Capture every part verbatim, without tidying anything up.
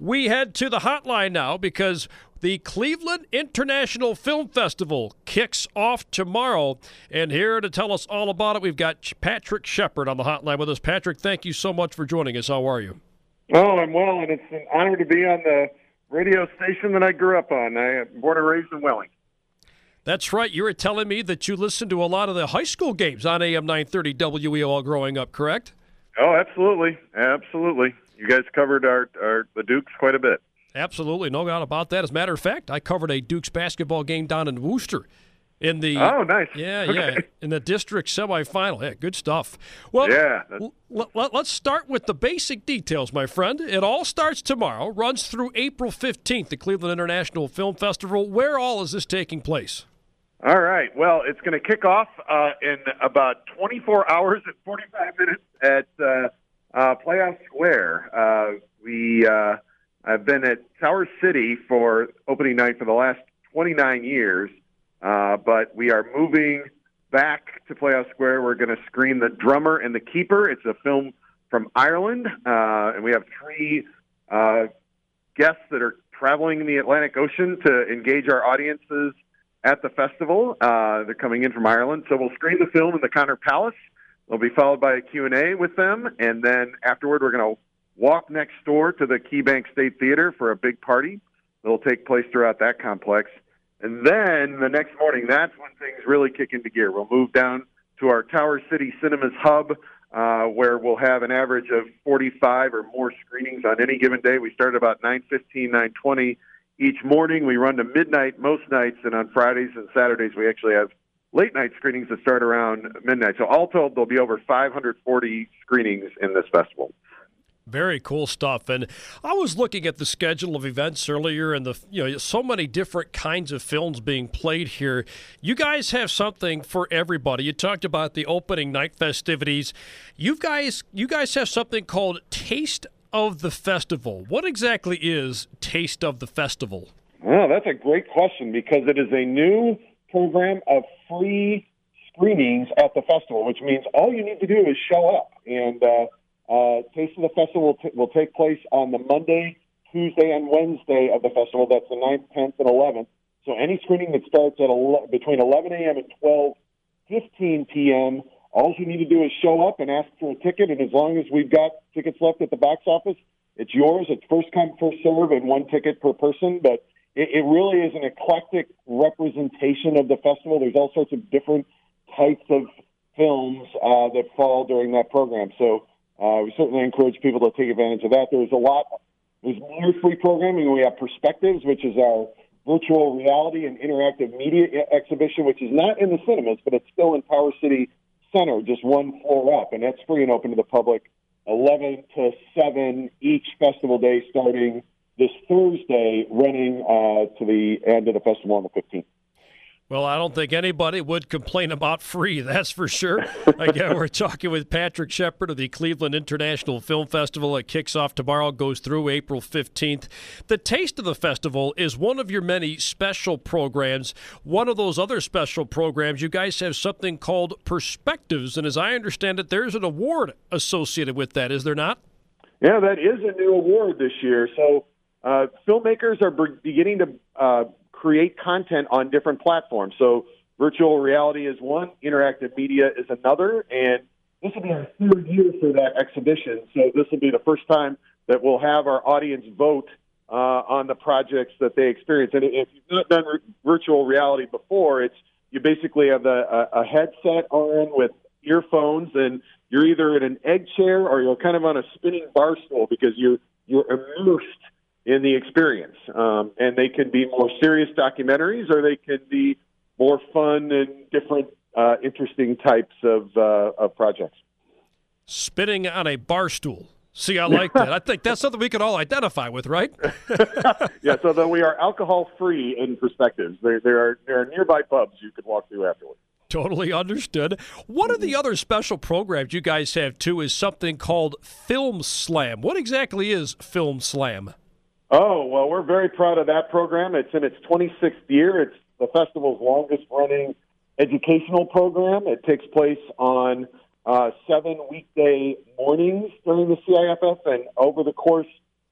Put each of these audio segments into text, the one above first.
We head to the hotline now because the Cleveland International Film Festival kicks off tomorrow. And here to tell us all about it, we've got Patrick Shepard on the hotline with us. Patrick, thank you so much for joining us. How are you? Oh, I'm well, and it's an honor to be on the radio station that I grew up on. I am born and raised in Welling. That's right. You were telling me that you listened to a lot of the high school games on A M nine thirty W E O L growing up, correct? Oh, absolutely. Absolutely. You guys covered our, our the Dukes quite a bit. Absolutely. No doubt about that. As a matter of fact, I covered a Dukes basketball game down in Worcester. In the oh, nice. Yeah, okay. yeah. In the district semifinal. Yeah, good stuff. Well, yeah. L- l- let's start with the basic details, my friend. It all starts tomorrow, runs through April fifteenth, the Cleveland International Film Festival. Where all is this taking place? All right. Well, it's going to kick off uh, in about twenty-four hours and forty-five minutes at uh, uh, Playoff Square. Uh, we uh, I've been at Tower City for opening night for the last twenty-nine years. Uh, but we are moving back to Playoff Square. We're going to screen The Drummer and the Keeper. It's a film from Ireland, uh, and we have three uh, guests that are traveling in the Atlantic Ocean to engage our audiences at the festival. Uh, they're coming in from Ireland. So we'll screen the film in the Connor Palace. It'll be followed by a Q and A with them, and then afterward we're going to walk next door to the KeyBank State Theater for a big party that will take place throughout that complex. And then the next morning, that's when things really kick into gear. We'll move down to our Tower City Cinemas hub, uh, where we'll have an average of forty-five or more screenings on any given day. We start about nine fifteen, nine twenty each morning. We run to midnight most nights, and on Fridays and Saturdays, we actually have late-night screenings that start around midnight. So all told, there'll be over five hundred forty screenings in this festival. Very cool stuff. And I was looking at the schedule of events earlier, and the you know so many different kinds of films being played here. You guys have something for everybody. You talked about the opening night festivities. You guys, you guys have something called Taste of the Festival. What exactly is Taste of the Festival? Well, that's a great question because it is a new program of free screenings at the festival, which means all you need to do is show up. And uh, Uh, Taste of the Festival will, t- will take place on the Monday, Tuesday, and Wednesday of the festival. That's the ninth, tenth, and eleventh. So any screening that starts at ele- between eleven a.m. and twelve fifteen p.m., all you need to do is show up and ask for a ticket, and as long as we've got tickets left at the box office, it's yours. It's first come, first serve, and one ticket per person. But it, it really is an eclectic representation of the festival. There's all sorts of different types of films uh, that fall during that program. So Uh, we certainly encourage people to take advantage of that. There's a lot. There's more free programming. We have Perspectives, which is our virtual reality and interactive media exhibition, which is not in the cinemas, but it's still in Tower City Center, just one floor up, and that's free and open to the public, eleven to seven each festival day, starting this Thursday, running uh, to the end of the festival on the fifteenth. Well, I don't think anybody would complain about free, that's for sure. Again, we're talking with Patrick Shepard of the Cleveland International Film Festival. It kicks off tomorrow, goes through April fifteenth. The Taste of the Festival is one of your many special programs. One of those other special programs, you guys have something called Perspectives, and as I understand it, there's an award associated with that, is there not? Yeah, that is a new award this year. So uh, filmmakers are beginning to uh, create content on different platforms. So virtual reality is one, interactive media is another, and this will be our third year for that exhibition. So this will be the first time that we'll have our audience vote uh, on the projects that they experience. And if you've not done re- virtual reality before, it's you basically have a, a, a headset on with earphones, and you're either in an egg chair or you're kind of on a spinning bar stool because you you're immersed in the experience. Um, and they can be more serious documentaries or they can be more fun and different, uh, interesting types of, uh, of projects. Spinning on a bar stool. See, I like that. I think that's something we can all identify with, right? Yeah, so that we are alcohol-free in Perspectives. There, there, are, there are nearby pubs you could walk through afterwards. Totally understood. One of the other special programs you guys have, too, is something called Film Slam. What exactly is Film Slam? Oh, well, we're very proud of that program. It's in its twenty-sixth year. It's the festival's longest-running educational program. It takes place on uh, seven weekday mornings during the C I F F, and over the course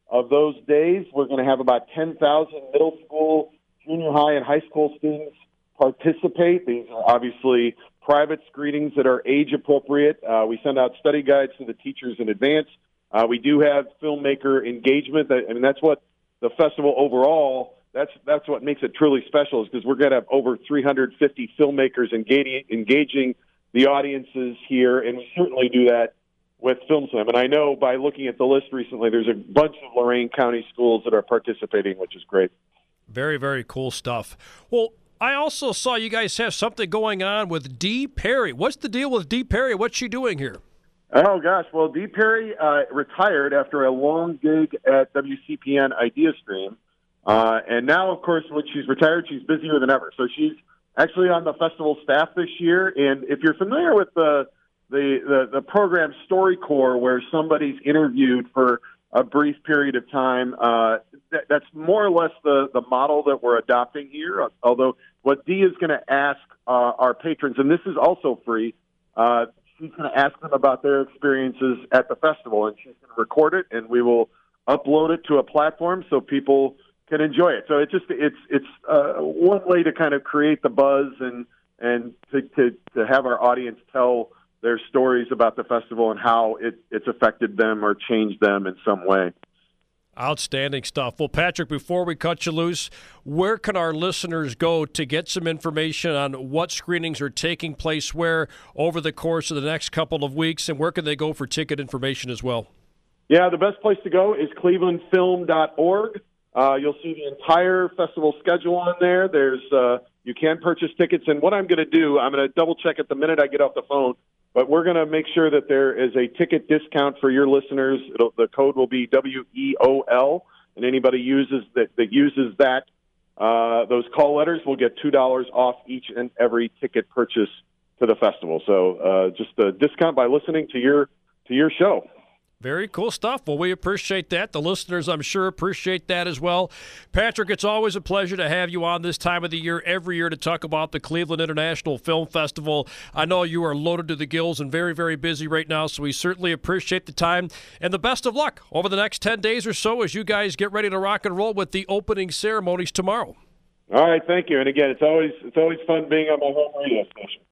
of those days, we're going to have about ten thousand middle school, junior high, and high school students participate. These are obviously private screenings that are age appropriate. Uh, we send out study guides to the teachers in advance. Uh, we do have filmmaker engagement. I mean, that's what the festival overall, that's that's what makes it truly special, is because we're going to have over three hundred fifty filmmakers engaging, engaging the audiences here, and we certainly do that with Film Slam. And I know by looking at the list recently, there's a bunch of Lorain County schools that are participating, which is great. Very, very cool stuff. Well, I also saw you guys have something going on with Dee Perry. What's the deal with Dee Perry? What's she doing here? Oh, gosh. Well, Dee Perry uh, retired after a long gig at W C P N IdeaStream. Uh, and now, of course, when she's retired, she's busier than ever. So she's actually on the festival staff this year. And if you're familiar with the The, the the program StoryCorps, where somebody's interviewed for a brief period of time, uh, that, that's more or less the, the model that we're adopting here. Although what Dee is going to ask uh, our patrons, and this is also free, uh, she's going to ask them about their experiences at the festival, and she's going to record it, and we will upload it to a platform so people can enjoy it. So it's just it's it's uh, one way to kind of create the buzz and and to to, to have our audience tell their stories about the festival and how it, it's affected them or changed them in some way. Outstanding stuff. Well, Patrick, before we cut you loose, where can our listeners go to get some information on what screenings are taking place where over the course of the next couple of weeks, and where can they go for ticket information as well? Yeah, the best place to go is cleveland film dot org. Uh, you'll see the entire festival schedule on there. There's uh, you can purchase tickets, and what I'm going to do, I'm going to double-check it the minute I get off the phone, but we're going to make sure that there is a ticket discount for your listeners. It'll, the code will be W E O L, and anybody uses that, that uses that, uh, those call letters will get two dollars off each and every ticket purchase to the festival. So uh, just a discount by listening to your to your show. Very cool stuff. Well, we appreciate that. The listeners, I'm sure, appreciate that as well. Patrick, it's always a pleasure to have you on this time of the year, every year, to talk about the Cleveland International Film Festival. I know you are loaded to the gills and very, very busy right now, so we certainly appreciate the time. And the best of luck over the next ten days or so as you guys get ready to rock and roll with the opening ceremonies tomorrow. All right, thank you. And again, it's always it's always fun being on my home radio station.